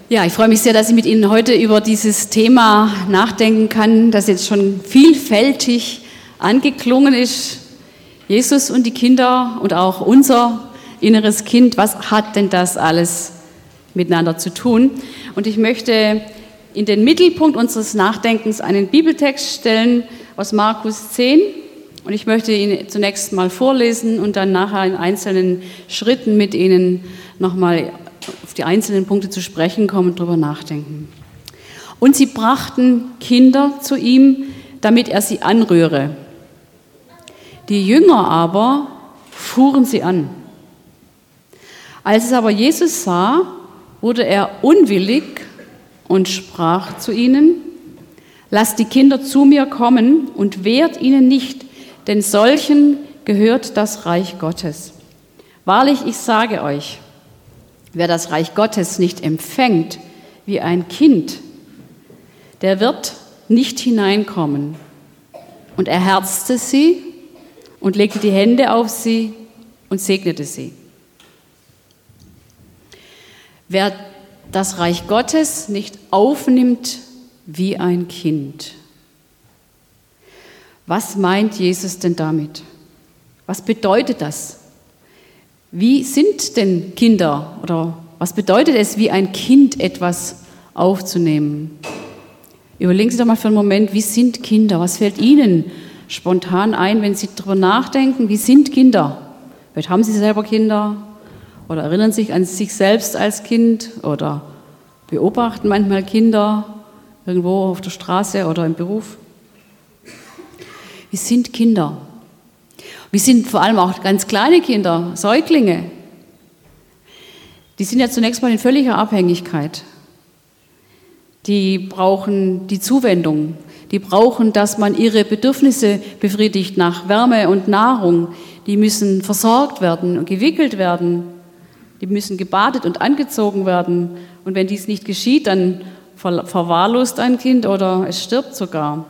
Ja, ich freue mich sehr, dass ich mit Ihnen heute über dieses Thema nachdenken kann, das jetzt schon vielfältig angeklungen ist. Jesus und die Kinder und auch unser inneres Kind, was hat denn das alles miteinander zu tun? Und ich möchte in den Mittelpunkt unseres Nachdenkens einen Bibeltext stellen aus Markus 10. Und ich möchte ihn zunächst mal vorlesen und dann nachher in einzelnen Schritten mit Ihnen nochmal auf die einzelnen Punkte zu sprechen kommen und darüber nachdenken. Und sie brachten Kinder zu ihm, damit er sie anrühre. Die Jünger aber fuhren sie an. Als es aber Jesus sah, wurde er unwillig und sprach zu ihnen: Lasst die Kinder zu mir kommen und wehrt ihnen nicht, denn solchen gehört das Reich Gottes. Wahrlich, ich sage euch, wer das Reich Gottes nicht empfängt wie ein Kind, der wird nicht hineinkommen. Und er herzte sie und legte die Hände auf sie und segnete sie. Wer das Reich Gottes nicht aufnimmt wie ein Kind. Was meint Jesus denn damit? Was bedeutet das? Wie sind denn Kinder oder was bedeutet es, wie ein Kind etwas aufzunehmen? Überlegen Sie doch mal für einen Moment, wie sind Kinder? Was fällt Ihnen spontan ein, wenn Sie darüber nachdenken? Wie sind Kinder? Vielleicht haben Sie selber Kinder oder erinnern sich an sich selbst als Kind oder beobachten manchmal Kinder irgendwo auf der Straße oder im Beruf. Wie sind Kinder? Wie sind vor allem auch ganz kleine Kinder, Säuglinge? Die sind ja zunächst mal in völliger Abhängigkeit. Die brauchen die Zuwendung. Die brauchen, dass man ihre Bedürfnisse befriedigt nach Wärme und Nahrung. Die müssen versorgt werden und gewickelt werden. Die müssen gebadet und angezogen werden. Und wenn dies nicht geschieht, dann verwahrlost ein Kind oder es stirbt sogar.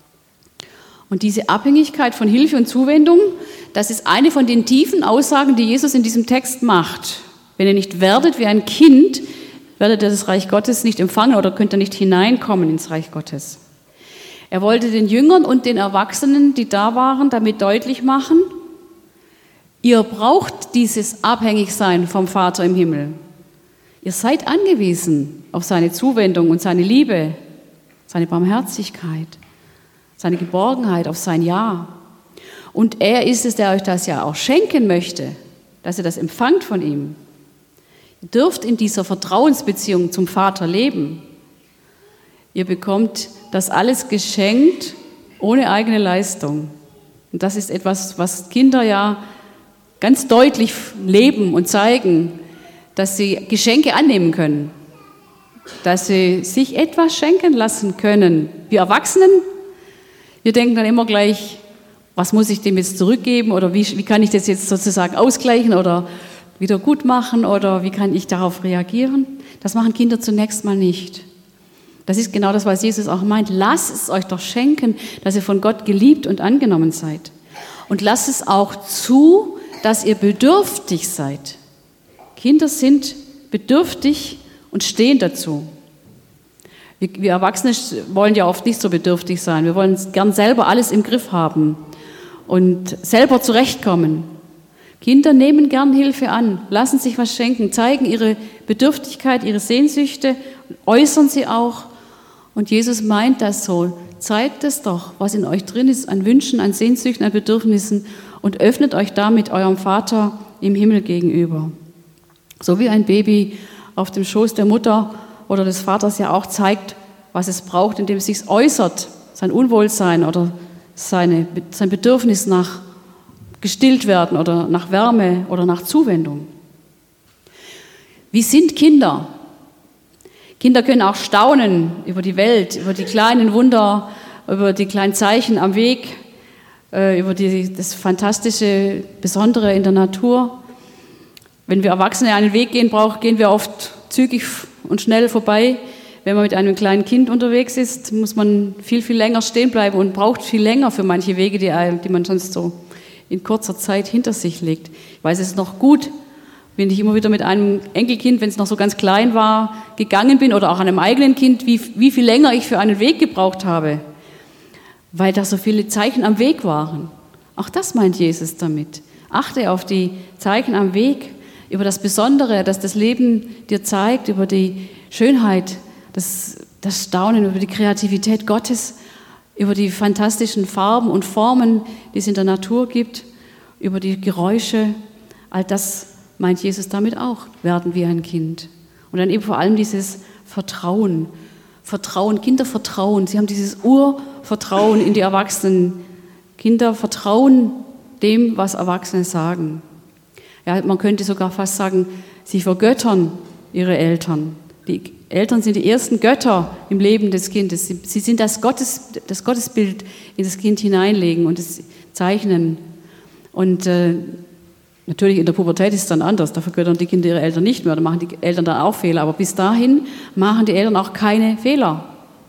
Und diese Abhängigkeit von Hilfe und Zuwendung, das ist eine von den tiefen Aussagen, die Jesus in diesem Text macht. Wenn ihr nicht werdet wie ein Kind, werdet ihr das Reich Gottes nicht empfangen oder könnt ihr nicht hineinkommen ins Reich Gottes. Er wollte den Jüngern und den Erwachsenen, die da waren, damit deutlich machen: Ihr braucht dieses Abhängigsein vom Vater im Himmel. Ihr seid angewiesen auf seine Zuwendung und seine Liebe, seine Barmherzigkeit, seine Geborgenheit, auf sein Ja. Und er ist es, der euch das ja auch schenken möchte, dass ihr das empfangt von ihm. Ihr dürft in dieser Vertrauensbeziehung zum Vater leben. Ihr bekommt das alles geschenkt, ohne eigene Leistung. Und das ist etwas, was Kinder ja ganz deutlich leben und zeigen, dass sie Geschenke annehmen können, dass sie sich etwas schenken lassen können. Wir Erwachsenen, wir denken dann immer gleich, was muss ich dem jetzt zurückgeben oder wie kann ich das jetzt sozusagen ausgleichen oder wieder gut machen oder wie kann ich darauf reagieren? Das machen Kinder zunächst mal nicht. Das ist genau das, was Jesus auch meint. Lasst es euch doch schenken, dass ihr von Gott geliebt und angenommen seid. Und lasst es auch zu, dass ihr bedürftig seid. Kinder sind bedürftig und stehen dazu. Wir Erwachsene wollen ja oft nicht so bedürftig sein. Wir wollen gern selber alles im Griff haben und selber zurechtkommen. Kinder nehmen gern Hilfe an, lassen sich was schenken, zeigen ihre Bedürftigkeit, ihre Sehnsüchte, äußern sie auch. Und Jesus meint das so. Zeigt es doch, was in euch drin ist, an Wünschen, an Sehnsüchten, an Bedürfnissen und öffnet euch damit eurem Vater im Himmel gegenüber. So wie ein Baby auf dem Schoß der Mutter oder des Vaters ja auch zeigt, was es braucht, indem es sich äußert, sein Unwohlsein oder sein Bedürfnis nach gestillt werden oder nach Wärme oder nach Zuwendung. Wie sind Kinder? Kinder können auch staunen über die Welt, über die kleinen Wunder, über die kleinen Zeichen am Weg, über das fantastische, Besondere in der Natur. Wenn wir Erwachsene einen Weg gehen, gehen wir oft zügig und schnell vorbei. Wenn man mit einem kleinen Kind unterwegs ist, muss man viel, viel länger stehen bleiben und braucht viel länger für manche Wege, die man sonst so in kurzer Zeit hinter sich legt. Ich weiß es noch gut, wenn ich immer wieder mit einem Enkelkind, wenn es noch so ganz klein war, gegangen bin oder auch an einem eigenen Kind, wie viel länger ich für einen Weg gebraucht habe, weil da so viele Zeichen am Weg waren. Auch das meint Jesus damit. Achte auf die Zeichen am Weg, über das Besondere, das das Leben dir zeigt, über die Schönheit, das Staunen, über die Kreativität Gottes, über die fantastischen Farben und Formen, die es in der Natur gibt, über die Geräusche. All das meint Jesus damit auch, werden wie ein Kind. Und dann eben vor allem dieses Vertrauen. Kinder vertrauen. Sie haben dieses Urvertrauen in die Erwachsenen. Kinder vertrauen dem, was Erwachsene sagen. Ja, man könnte sogar fast sagen, sie vergöttern ihre Eltern. Die Eltern sind die ersten Götter im Leben des Kindes. Sie sind das Gottesbild in das Kind hineinlegen und es zeichnen. Und natürlich in der Pubertät ist es dann anders. Da vergöttern die Kinder ihre Eltern nicht mehr. Da machen die Eltern dann auch Fehler. Aber bis dahin machen die Eltern auch keine Fehler.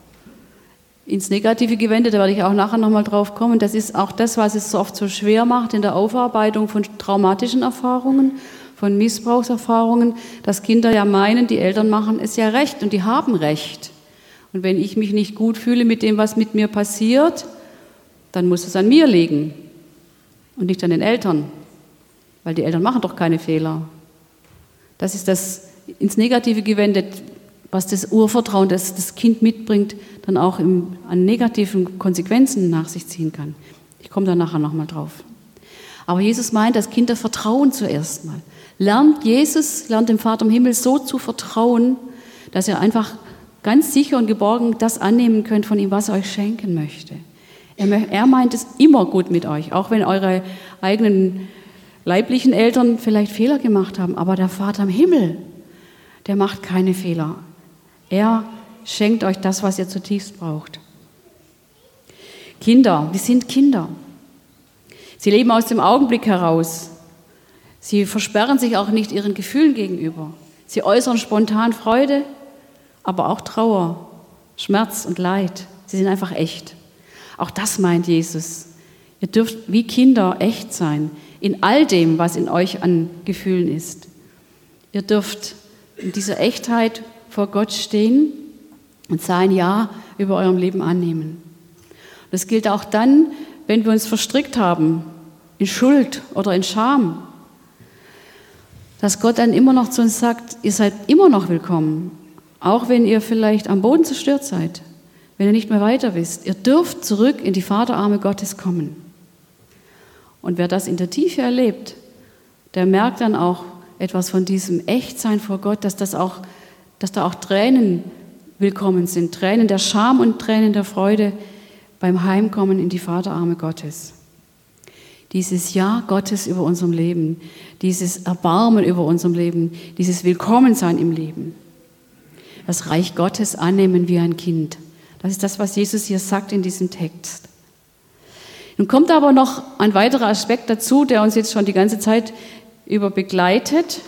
Ins Negative gewendet, da werde ich auch nachher nochmal drauf kommen. Das ist auch das, was es so oft so schwer macht in der Aufarbeitung von traumatischen Erfahrungen, von Missbrauchserfahrungen, dass Kinder ja meinen, die Eltern machen es ja recht und die haben recht. Und wenn ich mich nicht gut fühle mit dem, was mit mir passiert, dann muss es an mir liegen und nicht an den Eltern, weil die Eltern machen doch keine Fehler. Das ist das ins Negative gewendet, was das Urvertrauen, das das Kind mitbringt, dann auch an negativen Konsequenzen nach sich ziehen kann. Ich komme da nachher nochmal drauf. Aber Jesus meint, dass Kinder vertrauen zuerst mal. Lernt dem Vater im Himmel so zu vertrauen, dass ihr einfach ganz sicher und geborgen das annehmen könnt von ihm, was er euch schenken möchte. Er meint es immer gut mit euch, auch wenn eure eigenen leiblichen Eltern vielleicht Fehler gemacht haben. Aber der Vater im Himmel, der macht keine Fehler. Er schenkt euch das, was ihr zutiefst braucht. Kinder, wir sind Kinder. Sie leben aus dem Augenblick heraus. Sie versperren sich auch nicht ihren Gefühlen gegenüber. Sie äußern spontan Freude, aber auch Trauer, Schmerz und Leid. Sie sind einfach echt. Auch das meint Jesus. Ihr dürft wie Kinder echt sein, in all dem, was in euch an Gefühlen ist. Ihr dürft in dieser Echtheit vor Gott stehen und sein Ja über eurem Leben annehmen. Das gilt auch dann, wenn wir uns verstrickt haben in Schuld oder in Scham, dass Gott dann immer noch zu uns sagt, ihr seid immer noch willkommen, auch wenn ihr vielleicht am Boden zerstört seid, wenn ihr nicht mehr weiter wisst. Ihr dürft zurück in die Vaterarme Gottes kommen. Und wer das in der Tiefe erlebt, der merkt dann auch etwas von diesem Echtsein vor Gott, dass da auch Tränen willkommen sind, Tränen der Scham und Tränen der Freude beim Heimkommen in die Vaterarme Gottes. Dieses Ja Gottes über unserem Leben, dieses Erbarmen über unserem Leben, dieses Willkommensein im Leben. Das Reich Gottes annehmen wie ein Kind. Das ist das, was Jesus hier sagt in diesem Text. Nun kommt aber noch ein weiterer Aspekt dazu, der uns jetzt schon die ganze Zeit über begleitet.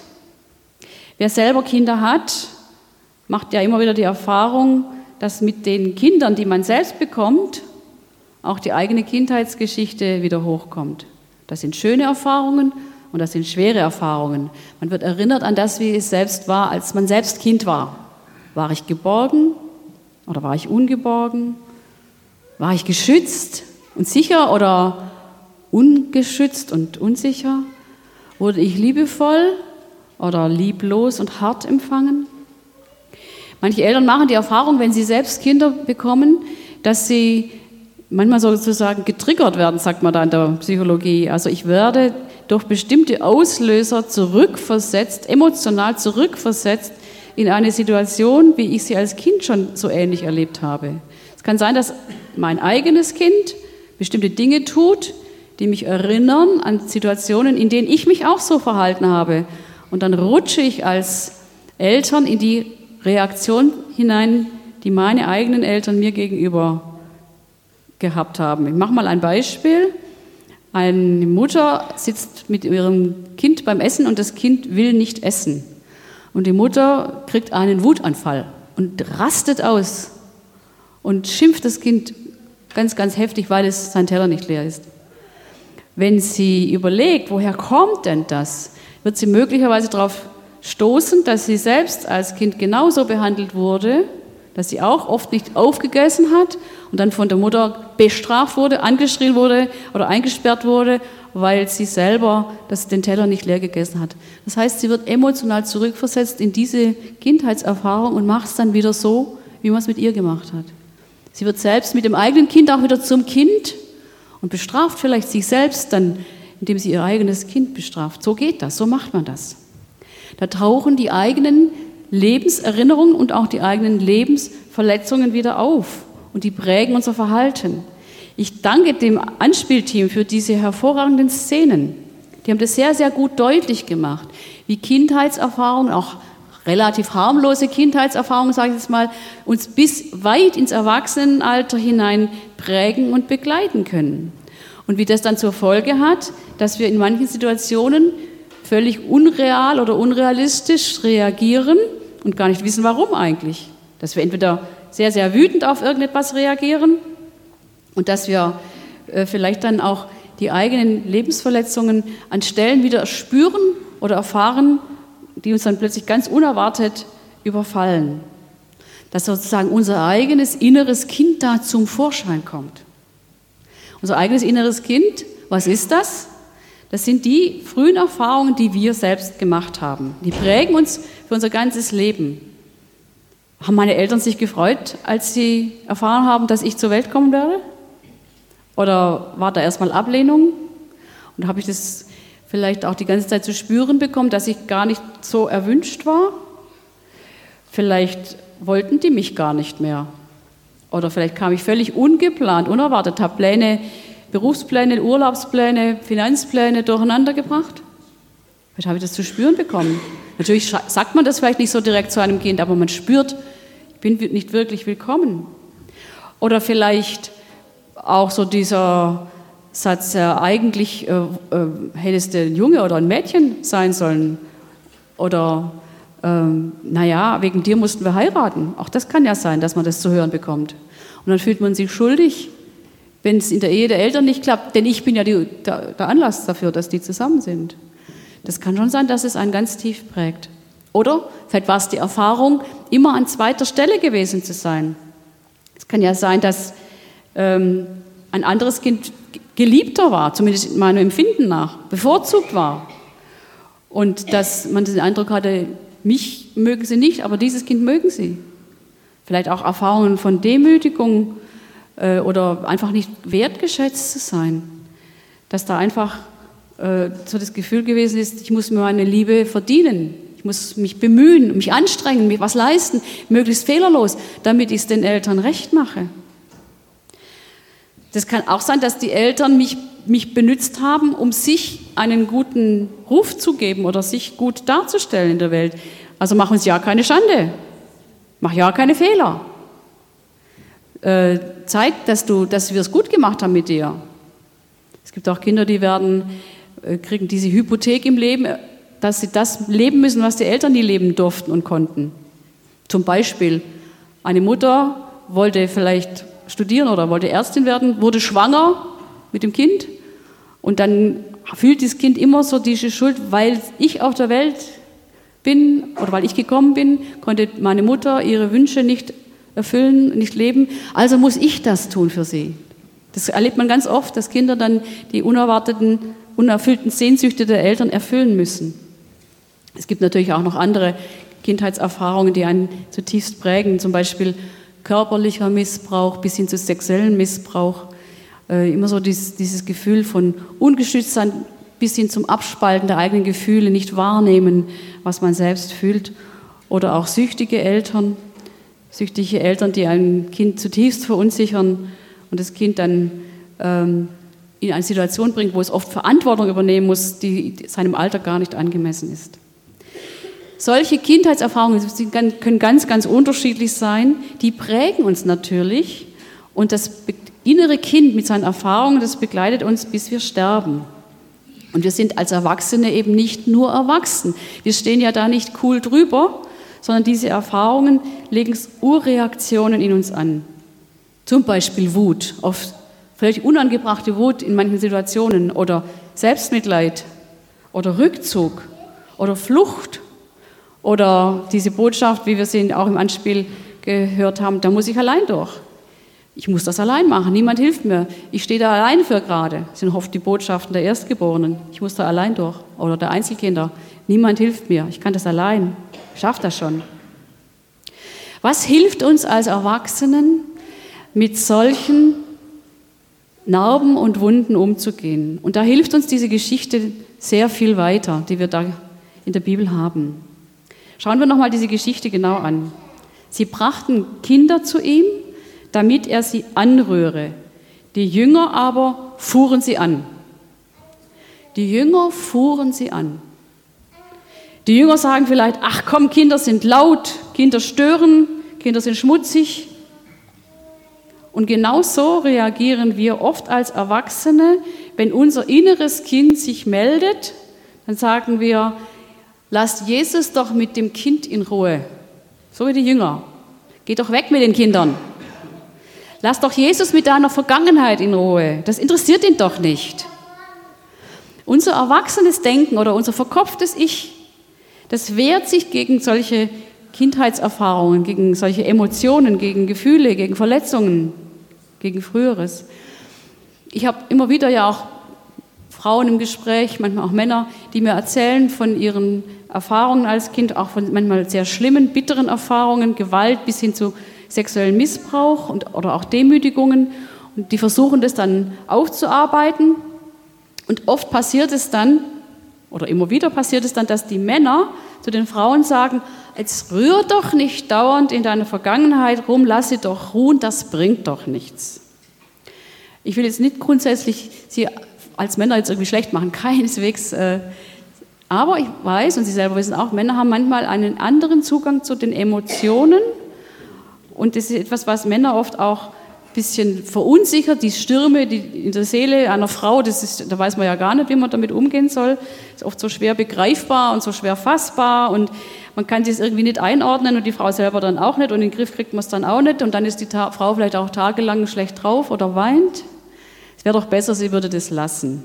Wer selber Kinder hat, macht ja immer wieder die Erfahrung, dass mit den Kindern, die man selbst bekommt, auch die eigene Kindheitsgeschichte wieder hochkommt. Das sind schöne Erfahrungen und das sind schwere Erfahrungen. Man wird erinnert an das, wie es selbst war, als man selbst Kind war. War ich geborgen oder war ich ungeborgen? War ich geschützt und sicher oder ungeschützt und unsicher? Wurde ich liebevoll oder lieblos und hart empfangen? Manche Eltern machen die Erfahrung, wenn sie selbst Kinder bekommen, dass sie manchmal sozusagen getriggert werden, sagt man da in der Psychologie. Also ich werde durch bestimmte Auslöser zurückversetzt, emotional zurückversetzt in eine Situation, wie ich sie als Kind schon so ähnlich erlebt habe. Es kann sein, dass mein eigenes Kind bestimmte Dinge tut, die mich erinnern an Situationen, in denen ich mich auch so verhalten habe. Und dann rutsche ich als Eltern in die Reaktion hinein, die meine eigenen Eltern mir gegenüber gehabt haben. Ich mache mal ein Beispiel. Eine Mutter sitzt mit ihrem Kind beim Essen und das Kind will nicht essen. Und die Mutter kriegt einen Wutanfall und rastet aus und schimpft das Kind ganz, ganz heftig, weil es sein Teller nicht leer ist. Wenn sie überlegt, woher kommt denn das? wird sie möglicherweise darauf stoßen, dass sie selbst als Kind genauso behandelt wurde, dass sie auch oft nicht aufgegessen hat und dann von der Mutter bestraft wurde, angeschrien wurde oder eingesperrt wurde, weil sie selber den Teller nicht leer gegessen hat. Das heißt, sie wird emotional zurückversetzt in diese Kindheitserfahrung und macht es dann wieder so, wie man es mit ihr gemacht hat. Sie wird selbst mit dem eigenen Kind auch wieder zum Kind und bestraft vielleicht sich selbst dann, indem sie ihr eigenes Kind bestraft. So geht das, so macht man das. Da tauchen die eigenen Lebenserinnerungen und auch die eigenen Lebensverletzungen wieder auf und die prägen unser Verhalten. Ich danke dem Anspielteam für diese hervorragenden Szenen. Die haben das sehr, sehr gut deutlich gemacht, wie Kindheitserfahrungen, auch relativ harmlose Kindheitserfahrungen, sage ich jetzt mal, uns bis weit ins Erwachsenenalter hinein prägen und begleiten können. Und wie das dann zur Folge hat, dass wir in manchen Situationen völlig unreal oder unrealistisch reagieren und gar nicht wissen, warum eigentlich. Dass wir entweder sehr, sehr wütend auf irgendetwas reagieren und dass wir vielleicht dann auch die eigenen Lebensverletzungen an Stellen wieder spüren oder erfahren, die uns dann plötzlich ganz unerwartet überfallen. Dass sozusagen unser eigenes inneres Kind da zum Vorschein kommt. Unser eigenes inneres Kind, was ist das? Das sind die frühen Erfahrungen, die wir selbst gemacht haben. Die prägen uns für unser ganzes Leben. Haben meine Eltern sich gefreut, als sie erfahren haben, dass ich zur Welt kommen werde? Oder war da erstmal Ablehnung? Und habe ich das vielleicht auch die ganze Zeit zu spüren bekommen, dass ich gar nicht so erwünscht war? Vielleicht wollten die mich gar nicht mehr. Oder vielleicht kam ich völlig ungeplant, unerwartet, habe Pläne, Berufspläne, Urlaubspläne, Finanzpläne durcheinander gebracht. Vielleicht habe ich das zu spüren bekommen. Natürlich sagt man das vielleicht nicht so direkt zu einem Kind, aber man spürt, ich bin nicht wirklich willkommen. Oder vielleicht auch so dieser Satz, eigentlich hättest du ein Junge oder ein Mädchen sein sollen. Oder, wegen dir mussten wir heiraten. Auch das kann ja sein, dass man das zu hören bekommt. Und dann fühlt man sich schuldig, wenn es in der Ehe der Eltern nicht klappt, denn ich bin ja der Anlass dafür, dass die zusammen sind. Das kann schon sein, dass es einen ganz tief prägt. Oder vielleicht war es die Erfahrung, immer an zweiter Stelle gewesen zu sein. Es kann ja sein, dass ein anderes Kind geliebter war, zumindest in meinem Empfinden nach, bevorzugt war. Und dass man den Eindruck hatte, mich mögen sie nicht, aber dieses Kind mögen sie. Vielleicht auch Erfahrungen von Demütigung oder einfach nicht wertgeschätzt zu sein. Dass da einfach so das Gefühl gewesen ist, ich muss mir meine Liebe verdienen. Ich muss mich bemühen, mich anstrengen, mich was leisten, möglichst fehlerlos, damit ich es den Eltern recht mache. Das kann auch sein, dass die Eltern mich benutzt haben, um sich einen guten Ruf zu geben oder sich gut darzustellen in der Welt. Also mach uns ja keine Schande, mach ja keine Fehler. Zeig, dass wir es gut gemacht haben mit dir. Es gibt auch Kinder, die kriegen diese Hypothek im Leben, dass sie das leben müssen, was die Eltern nie leben durften und konnten. Zum Beispiel, eine Mutter wollte vielleicht studieren oder wollte Ärztin werden, wurde schwanger mit dem Kind und dann fühlt das Kind immer so diese Schuld, weil ich auf der Welt bin oder weil ich gekommen bin, konnte meine Mutter ihre Wünsche nicht erfüllen, nicht leben, also muss ich das tun für sie. Das erlebt man ganz oft, dass Kinder dann die unerwarteten, unerfüllten Sehnsüchte der Eltern erfüllen müssen. Es gibt natürlich auch noch andere Kindheitserfahrungen, die einen zutiefst prägen, zum Beispiel körperlicher Missbrauch bis hin zu sexuellem Missbrauch. Immer so dieses Gefühl von Ungeschütztsein bis hin zum Abspalten der eigenen Gefühle, nicht wahrnehmen, was man selbst fühlt. Oder auch süchtige Eltern, die ein Kind zutiefst verunsichern und das Kind dann in eine Situation bringt, wo es oft Verantwortung übernehmen muss, die seinem Alter gar nicht angemessen ist. Solche Kindheitserfahrungen können ganz, ganz unterschiedlich sein. Die prägen uns natürlich. Und das innere Kind mit seinen Erfahrungen, das begleitet uns, bis wir sterben. Und wir sind als Erwachsene eben nicht nur erwachsen. Wir stehen ja da nicht cool drüber, sondern diese Erfahrungen legen Urreaktionen in uns an. Zum Beispiel Wut, oft völlig unangebrachte Wut in manchen Situationen oder Selbstmitleid oder Rückzug oder Flucht oder diese Botschaft, wie wir sie auch im Anspiel gehört haben, da muss ich allein durch. Ich muss das allein machen, niemand hilft mir. Ich stehe da allein für gerade. Das sind oft die Botschaften der Erstgeborenen. Ich muss da allein durch. Oder der Einzelkinder. Niemand hilft mir, ich kann das allein. Ich schaffe das schon. Was hilft uns als Erwachsenen, mit solchen Narben und Wunden umzugehen? Und da hilft uns diese Geschichte sehr viel weiter, die wir da in der Bibel haben. Schauen wir nochmal diese Geschichte genau an. Sie brachten Kinder zu ihm, damit er sie anrühre. Die Jünger aber fuhren sie an. Die Jünger fuhren sie an. Die Jünger sagen vielleicht, ach komm, Kinder sind laut, Kinder stören, Kinder sind schmutzig. Und genau so reagieren wir oft als Erwachsene, wenn unser inneres Kind sich meldet, dann sagen wir, lasst Jesus doch mit dem Kind in Ruhe. So wie die Jünger. Geht doch weg mit den Kindern. Lass doch Jesus mit deiner Vergangenheit in Ruhe. Das interessiert ihn doch nicht. Unser erwachsenes Denken oder unser verkopftes Ich, das wehrt sich gegen solche Kindheitserfahrungen, gegen solche Emotionen, gegen Gefühle, gegen Verletzungen, gegen Früheres. Ich habe immer wieder ja auch Frauen im Gespräch, manchmal auch Männer, die mir erzählen von ihren Erfahrungen als Kind, auch von manchmal sehr schlimmen, bitteren Erfahrungen, Gewalt bis hin zu sexuellen Missbrauch oder auch Demütigungen. Und die versuchen das dann aufzuarbeiten. Und oft passiert es dann, oder immer wieder passiert es dann, dass die Männer zu den Frauen sagen, jetzt rühr doch nicht dauernd in deiner Vergangenheit rum, lass sie doch ruhen, das bringt doch nichts. Ich will jetzt nicht grundsätzlich sie als Männer jetzt irgendwie schlecht machen, keineswegs. Aber ich weiß, und Sie selber wissen auch, Männer haben manchmal einen anderen Zugang zu den Emotionen. Und das ist etwas, was Männer oft auch ein bisschen verunsichert. Die Stürme die in der Seele einer Frau, da weiß man ja gar nicht, wie man damit umgehen soll. Das ist oft so schwer begreifbar und so schwer fassbar. Und man kann das irgendwie nicht einordnen und die Frau selber dann auch nicht. Und in den Griff kriegt man es dann auch nicht. Und dann ist die Frau vielleicht auch tagelang schlecht drauf oder weint. Es wäre doch besser, sie würde das lassen.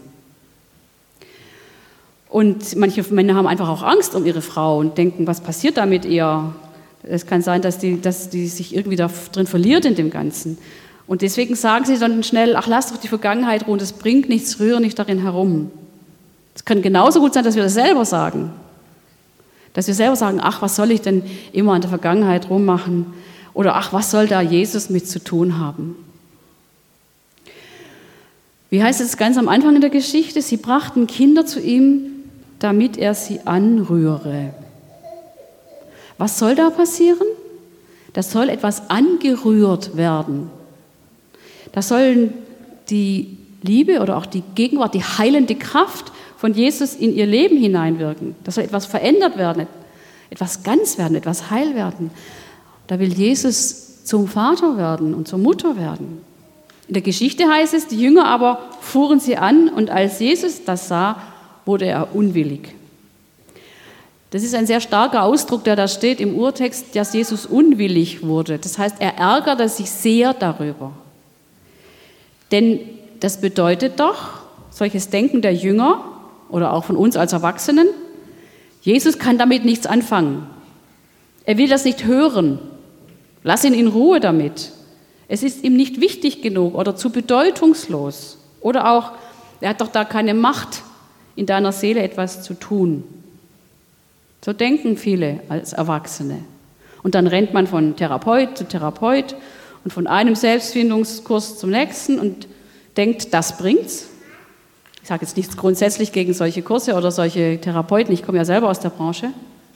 Und manche Männer haben einfach auch Angst um ihre Frau und denken, was passiert da mit ihr? Es kann sein, dass die sich irgendwie da drin verliert in dem Ganzen. Und deswegen sagen sie dann schnell, ach, lass doch die Vergangenheit ruhen, das bringt nichts, rühre nicht darin herum. Es kann genauso gut sein, dass wir das selber sagen. Dass wir selber sagen, ach, was soll ich denn immer an der Vergangenheit rummachen? Oder ach, was soll da Jesus mit zu tun haben? Wie heißt es ganz am Anfang in der Geschichte? Sie brachten Kinder zu ihm, damit er sie anrühre. Was soll da passieren? Da soll etwas angerührt werden. Da sollen die Liebe oder auch die Gegenwart, die heilende Kraft von Jesus in ihr Leben hineinwirken. Da soll etwas verändert werden, etwas ganz werden, etwas heil werden. Da will Jesus zum Vater werden und zur Mutter werden. In der Geschichte heißt es, die Jünger aber fuhren sie an und als Jesus das sah, wurde er unwillig. Das ist ein sehr starker Ausdruck, der da steht im Urtext, dass Jesus unwillig wurde. Das heißt, er ärgerte sich sehr darüber. Denn das bedeutet doch, solches Denken der Jünger oder auch von uns als Erwachsenen, Jesus kann damit nichts anfangen. Er will das nicht hören. Lass ihn in Ruhe damit. Es ist ihm nicht wichtig genug oder zu bedeutungslos. Oder auch, er hat doch da keine Macht, in deiner Seele etwas zu tun. So denken viele als Erwachsene. Und dann rennt man von Therapeut zu Therapeut und von einem Selbstfindungskurs zum nächsten und denkt, das bringt's. Ich sage jetzt nichts grundsätzlich gegen solche Kurse oder solche Therapeuten, ich komme ja selber aus der Branche.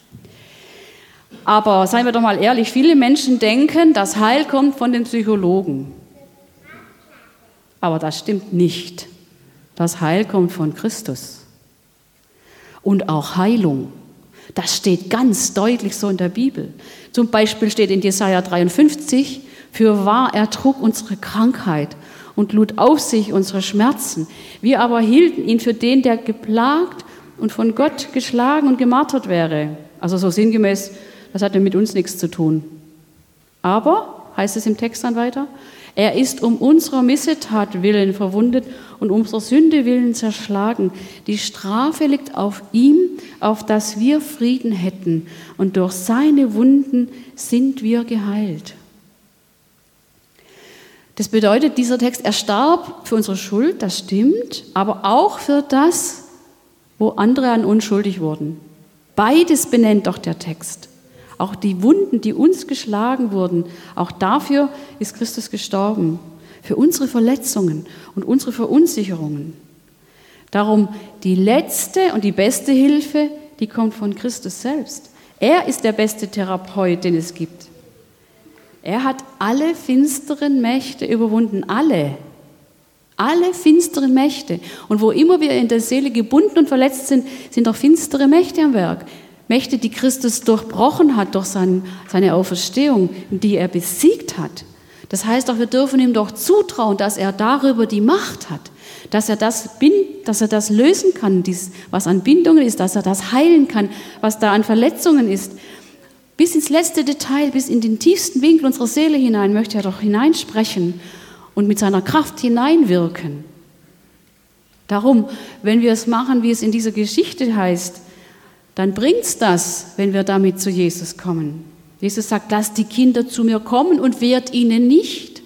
Aber seien wir doch mal ehrlich, viele Menschen denken, das Heil kommt von den Psychologen. Aber das stimmt nicht. Das Heil kommt von Christus. Und auch Heilung. Das steht ganz deutlich so in der Bibel. Zum Beispiel steht in Jesaja 53, fürwahr er trug unsere Krankheit und lud auf sich unsere Schmerzen. Wir aber hielten ihn für den, der geplagt und von Gott geschlagen und gemartert wäre. Also so sinngemäß, das hat ja mit uns nichts zu tun. Aber, heißt es im Text dann weiter, er ist um unserer Missetat willen verwundet und unserer Sünde willen zerschlagen. Die Strafe liegt auf ihm, auf dass wir Frieden hätten. Und durch seine Wunden sind wir geheilt. Das bedeutet, dieser Text, er starb für unsere Schuld, das stimmt, aber auch für das, wo andere an uns schuldig wurden. Beides benennt doch der Text. Auch die Wunden, die uns geschlagen wurden, auch dafür ist Christus gestorben. Für unsere Verletzungen und unsere Verunsicherungen. Darum die letzte und die beste Hilfe, die kommt von Christus selbst. Er ist der beste Therapeut, den es gibt. Er hat alle finsteren Mächte überwunden, alle finsteren Mächte. Und wo immer wir in der Seele gebunden und verletzt sind, sind auch finstere Mächte am Werk. Mächte, die Christus durchbrochen hat durch seine Auferstehung, die er besiegt hat. Das heißt auch, wir dürfen ihm doch zutrauen, dass er darüber die Macht hat, dass er das lösen kann, was an Bindungen ist, dass er das heilen kann, was da an Verletzungen ist. Bis ins letzte Detail, bis in den tiefsten Winkel unserer Seele hinein möchte er doch hineinsprechen und mit seiner Kraft hineinwirken. Darum, wenn wir es machen, wie es in dieser Geschichte heißt, dann bringt's das, wenn wir damit zu Jesus kommen. Jesus sagt, lasst die Kinder zu mir kommen und wehrt ihnen nicht.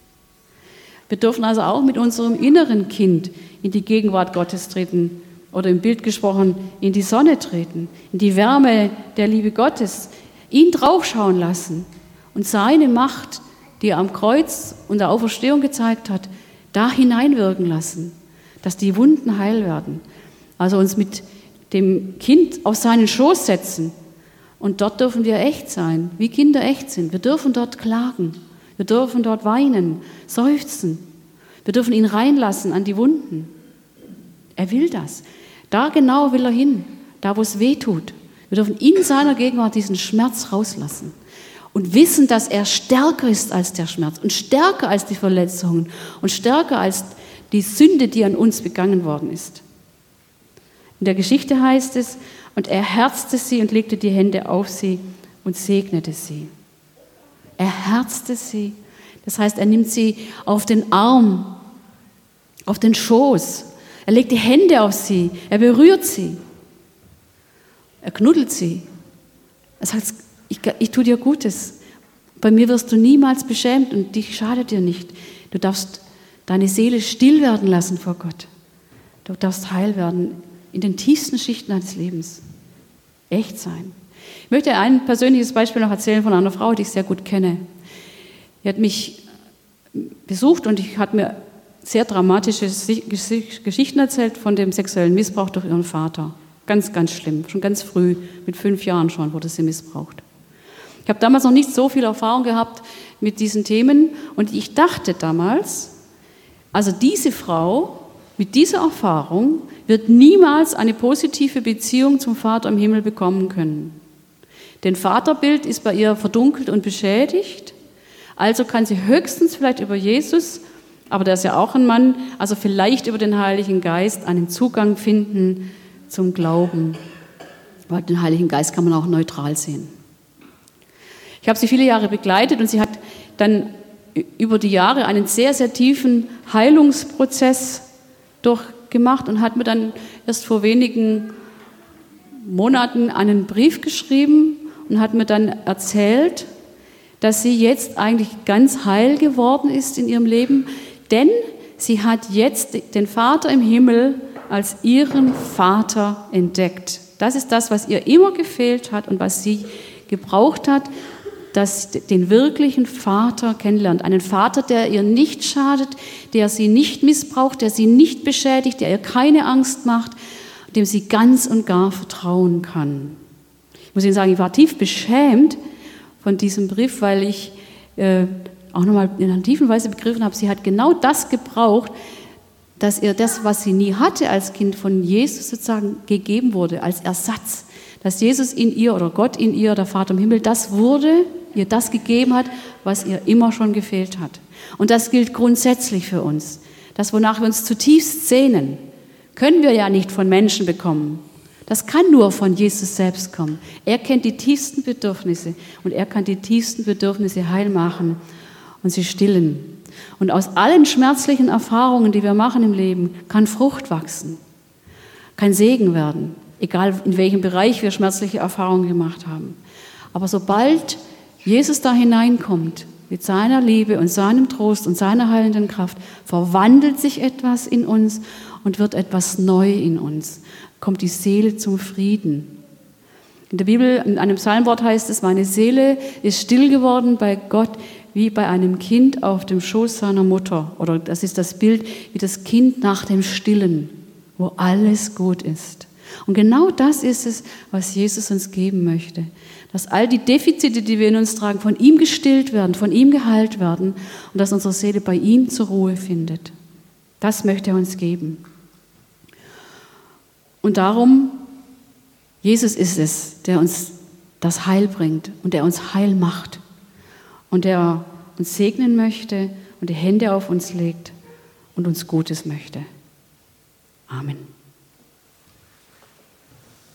Wir dürfen also auch mit unserem inneren Kind in die Gegenwart Gottes treten oder im Bild gesprochen in die Sonne treten, in die Wärme der Liebe Gottes, ihn draufschauen lassen und seine Macht, die er am Kreuz und der Auferstehung gezeigt hat, da hineinwirken lassen, dass die Wunden heil werden. Also uns mit dem Kind auf seinen Schoß setzen und dort dürfen wir echt sein, wie Kinder echt sind. Wir dürfen dort klagen, wir dürfen dort weinen, seufzen, wir dürfen ihn reinlassen an die Wunden. Er will das. Da genau will er hin, da wo es weh tut. Wir dürfen in seiner Gegenwart diesen Schmerz rauslassen und wissen, dass er stärker ist als der Schmerz und stärker als die Verletzungen und stärker als die Sünde, die an uns begangen worden ist. In der Geschichte heißt es, und er herzte sie und legte die Hände auf sie und segnete sie. Er herzte sie, das heißt, er nimmt sie auf den Arm, auf den Schoß. Er legt die Hände auf sie, er berührt sie. Er knuddelt sie. Er sagt, ich tue dir Gutes. Bei mir wirst du niemals beschämt und dich schadet dir nicht. Du darfst deine Seele still werden lassen vor Gott. Du darfst heil werden in den tiefsten Schichten deines Lebens. Echt sein. Ich möchte ein persönliches Beispiel noch erzählen von einer Frau, die ich sehr gut kenne. Die hat mich besucht und ich hat mir sehr dramatische Geschichten erzählt von dem sexuellen Missbrauch durch ihren Vater. Ganz, ganz schlimm. Schon ganz früh, mit 5 Jahren schon, wurde sie missbraucht. Ich habe damals noch nicht so viel Erfahrung gehabt mit diesen Themen und ich dachte damals, also diese Frau mit dieser Erfahrung wird niemals eine positive Beziehung zum Vater im Himmel bekommen können. Denn Vaterbild ist bei ihr verdunkelt und beschädigt, also kann sie höchstens vielleicht über Jesus, aber der ist ja auch ein Mann, also vielleicht über den Heiligen Geist einen Zugang finden zum Glauben, weil den Heiligen Geist kann man auch neutral sehen. Ich habe sie viele Jahre begleitet und sie hat dann über die Jahre einen sehr, sehr tiefen Heilungsprozess durchgemacht und hat mir dann erst vor wenigen Monaten einen Brief geschrieben und hat mir dann erzählt, dass sie jetzt eigentlich ganz heil geworden ist in ihrem Leben, denn sie hat jetzt den Vater im Himmel als ihren Vater entdeckt. Das ist das, was ihr immer gefehlt hat und was sie gebraucht hat, dass den wirklichen Vater kennenlernt. Einen Vater, der ihr nicht schadet, der sie nicht missbraucht, der sie nicht beschädigt, der ihr keine Angst macht, dem sie ganz und gar vertrauen kann. Ich muss Ihnen sagen, ich war tief beschämt von diesem Brief, weil ich auch nochmal in einer tiefen Weise begriffen habe, sie hat genau das gebraucht, dass ihr das, was sie nie hatte als Kind, von Jesus sozusagen gegeben wurde, als Ersatz. Dass Jesus in ihr oder Gott in ihr, der Vater im Himmel, das wurde, ihr das gegeben hat, was ihr immer schon gefehlt hat. Und das gilt grundsätzlich für uns. Das, wonach wir uns zutiefst sehnen, können wir ja nicht von Menschen bekommen. Das kann nur von Jesus selbst kommen. Er kennt die tiefsten Bedürfnisse und er kann die tiefsten Bedürfnisse heil machen und sie stillen. Und aus allen schmerzlichen Erfahrungen, die wir machen im Leben, kann Frucht wachsen, kann Segen werden, egal in welchem Bereich wir schmerzliche Erfahrungen gemacht haben. Aber sobald Jesus da hineinkommt, mit seiner Liebe und seinem Trost und seiner heilenden Kraft, verwandelt sich etwas in uns und wird etwas neu in uns. Kommt die Seele zum Frieden. In der Bibel, in einem Psalmwort heißt es, meine Seele ist still geworden bei Gott, wie bei einem Kind auf dem Schoß seiner Mutter. Oder das ist das Bild wie das Kind nach dem Stillen, wo alles gut ist. Und genau das ist es, was Jesus uns geben möchte. Dass all die Defizite, die wir in uns tragen, von ihm gestillt werden, von ihm geheilt werden und dass unsere Seele bei ihm zur Ruhe findet. Das möchte er uns geben. Und darum, Jesus ist es, der uns das Heil bringt und der uns heil macht und der uns segnen möchte und die Hände auf uns legt und uns Gutes möchte. Amen.